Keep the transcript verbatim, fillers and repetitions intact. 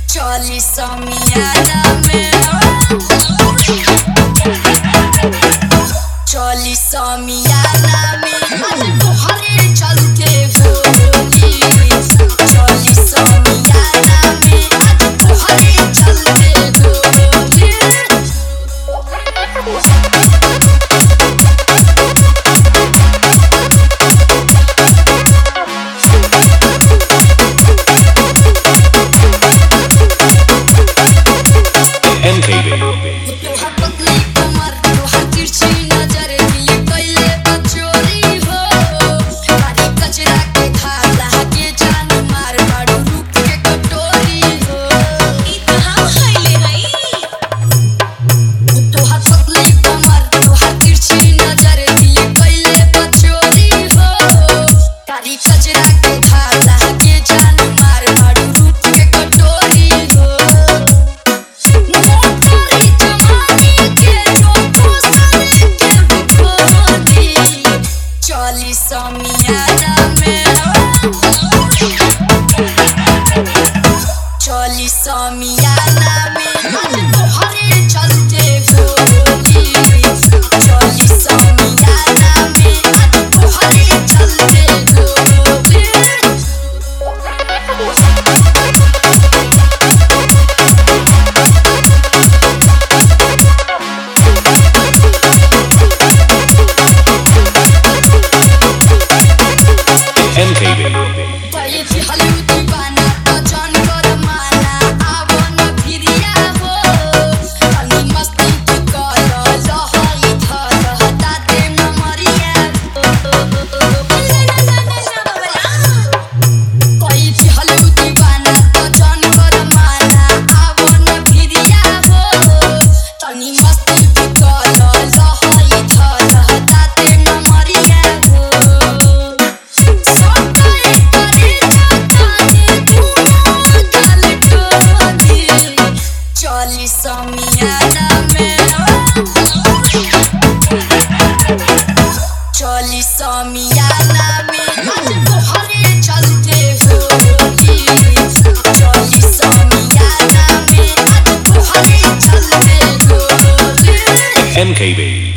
चली समियाना में चली समियाना में आज तोहरे चलते होली चली समियाना में आज तोहरे चलते होली M K B चली समियाना में चली समियाना में आज तोहरे चलते होली चली समियाना में आज तोहरे चलते होली M K B चली समियाना में चली समियाना में आज तोहरे चलते होली चली समियाना में आज तोहरे चलते होली M K B